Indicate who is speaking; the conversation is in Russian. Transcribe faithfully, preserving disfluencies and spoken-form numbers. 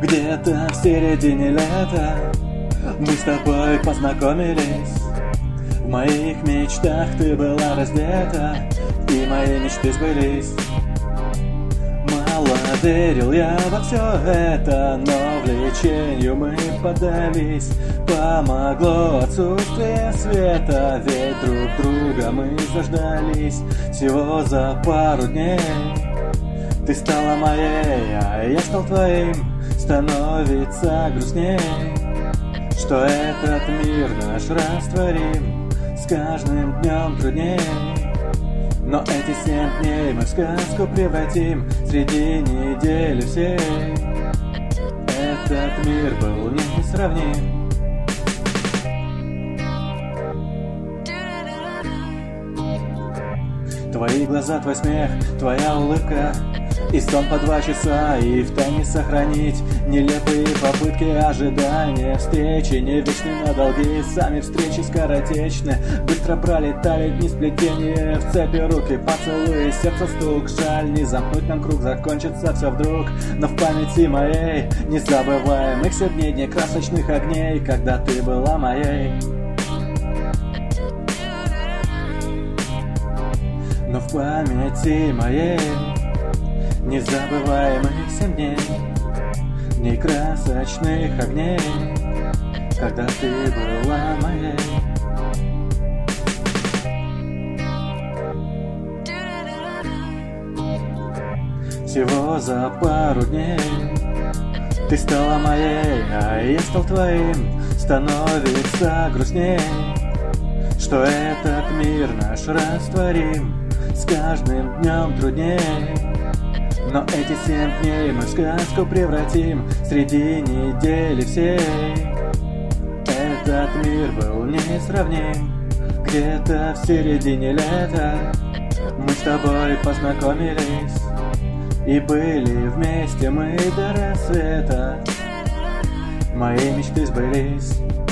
Speaker 1: Где-то в середине лета мы с тобой познакомились. В моих мечтах ты была раздета, и мои мечты сбылись. Мало верил я во все это, но влечению мы поддались. Помогло отсутствие света, ведь друг друга мы заждались. Всего за пару дней ты стала моей, а я стал твоим. Становится грустней, что этот мир наш растворим. С каждым днем трудней, но эти семь дней мы в сказку превратим. Среди недели всей этот мир был несравним. Твои глаза, твой смех, твоя улыбка, и сон по два часа, и в тайне сохранить нелепые попытки ожидания встречи. Не вечны на долги, сами встречи скоротечны. Быстро пролетали дни сплетения в цепи руки, поцелуи, сердце стук. Жаль, не замкнуть нам круг, закончится все вдруг. Но в памяти моей незабываемых все дней, дней красочных огней, когда ты была моей. Но в памяти моей незабываемых семь дней, дней красочных огней, когда ты была моей. Всего за пару дней ты стала моей, а я стал твоим. Становится грустней, что этот мир наш растворим. С каждым днем трудней, но эти семь дней мы в сказку превратим. Среди недели всей этот мир был несравним. Где-то в середине лета мы с тобой познакомились, и были вместе мы до рассвета. Мои мечты сбылись.